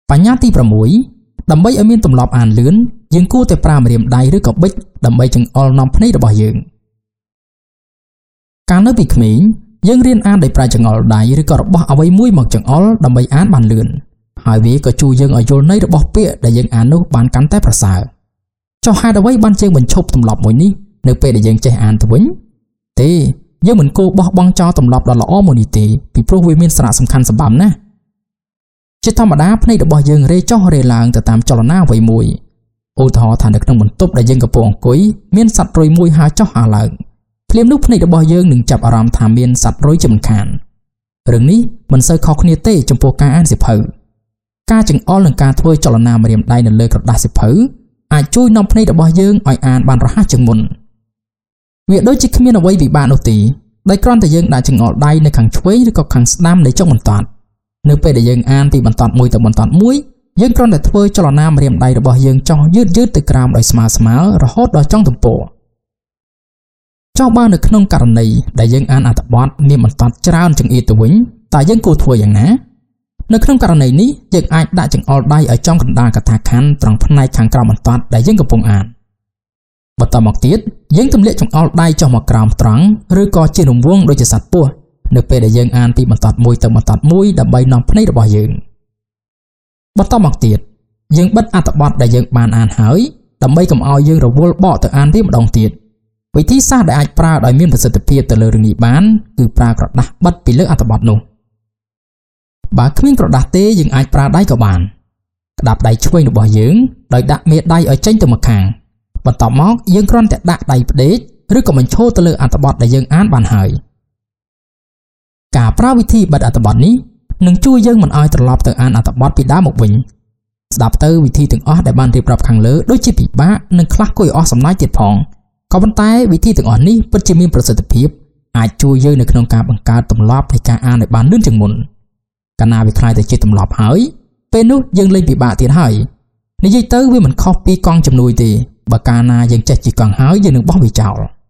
បញ្ញាទី6ដើម្បីឲ្យមានទម្លាប់អានលឿនយើងគួរតែប្រើម្រាមដៃឬក៏ប៊ិចដើម្បីចង្អុលនាំភ្នែករបស់យើងកាលនៅពីក្មេងយើងរៀនអានដោយប្រើចង្អុលដៃឬក៏របស់អ្វីមួយមកចង្អុលដើម្បីអានបានលឿនហើយវាក៏ជួយយើងឲ្យយល់ន័យរបស់ពាក្យដែលយើងអាននោះបានកាន់តែប្រសើរចុះហេតុអ្វីបានជាបញ្ឈប់ទម្លាប់មួយនេះនៅពេលដែលយើងចេះអានទៅវិញទេយើងមិនគួរបោះបង់ចោលទម្លាប់ដ៏ល្អមួយនេះទេពីព្រោះវាមានសារៈសំខាន់សម្បំណាស់ជាធម្មតាភ្នែករបស់យើងរេចុះរេឡើងទៅតាមចលនាអ្វីមួយឧទាហរណ៍ថានៅក្នុងបន្ទប់ដែលយើងកំពុងអង្គុយមានសត្វរុយមួយហើរចុះហើរឡើងភ្លាមនោះភ្នែករបស់យើងនឹងចាប់អារម្មណ៍ថាមានសត្វរុយជាមិនខានរឿងនេះមិនសូវខុសគ្នាទេចំពោះការអានសៀវភៅការចង្អុលនិងការធ្វើចលនាម្រាមដៃនៅលើក្រដាសសៀវភៅអាចជួយនាំភ្នែករបស់យើងឲ្យអានបានរហ័សជាងមុនវាដូចជាគ្មានអ្វីពិបាកនោះទេដោយគ្រាន់តែយើងដាក់ចង្អុលដៃនៅខាងឆ្វេងឬក៏ខាងស្ដាំនៃចុងបន្ទាត់នៅពេលដែលយើងអានពីបន្ទាត់មួយទៅបន្ទាត់មួយយើងគ្រាន់តែធ្វើចលនាម្រាមដៃរបស់យើងចុះយឺតទៅក្រោមដោយស្មើរហូតដល់ចុងទំព័រចុះបើនៅក្នុងករណីដែលយើងអានអត្ថបទមានបន្ទាត់ច្រើនចង្អៀតទៅវិញតើយើងគួរធ្វើយ៉ាងណានៅក្នុងករណីនេះយើងអាចដាក់ចង្អុលដៃឲ្យចំកណ្ដាលកថាខណ្ឌត្រង់ផ្នែកខាងក្រោមបន្ទាត់ដែលយើងកំពុងអានបន្តមកទៀតយើងទម្លាក់ចង្អុលដៃចុះមកក្រោមត្រង់ឬក៏ជារង្វង់ដូចជាសត្វពស់នៅពេលដែលយើងអានពីបន្ទាត់មួយទៅបន្ទាត់មួយដើម្បីនាំភ្នែករបស់យើងបន្តមកទៀតយើងបិទអត្ថបទដែលយើងបានអានហើយដើម្បីកុំឲ្យយើងរវល់បកទៅអានវាម្ដងទៀតវិធីសាស្ត្រដែលអាចប្រើដោយមានប្រសិទ្ធភាពទៅលើរឿងនេះបានគឺប្រើក្រដាសបិទពីលើអត្ថបទនោះបើគ្មានក្រដាសទេយើងអាចប្រើដៃក៏បានក្តាប់ដៃឆ្វេងរបស់យើងដោយដាក់មេដៃឲ្យចេញទៅម្ខាងបន្ទាប់មកយើងគ្រាន់តែដាក់ដៃផ្ដេកឬក៏បញ្ឈរទៅលើអត្ថបទដែលយើងអានបានហើយការប្រើវិធីបិទអត្ថបទនេះនឹងជួយយើងមិនឲ្យត្រឡប់ទៅអានអត្ថបទពីដើមមកវិញស្ដាប់ទៅវិធីទាំងអស់ដែលបានរៀបរាប់ខាងលើដូចជាពិបាកនិងខ្លះគួរឲ្យអស់សំណើចទៀតផងក៏ប៉ុន្តែវិធីទាំងអស់នេះពិតជាមានប្រសិទ្ធភាពអាចជួយយើងនៅក្នុងការបង្កើតទម្លាប់នៃការអានឲ្យបានលឿនជាងមុនកាលណាវាខ្លាយទៅជាទម្លាប់ហើយពេលនោះយើងលែងពិបាកទៀតហើយនិយាយទៅវាមិនខុសពីកង់ជំនួយទេបើកាលណាយើងចេះជិះកង់ហើយយើងនឹងបោះវាចោល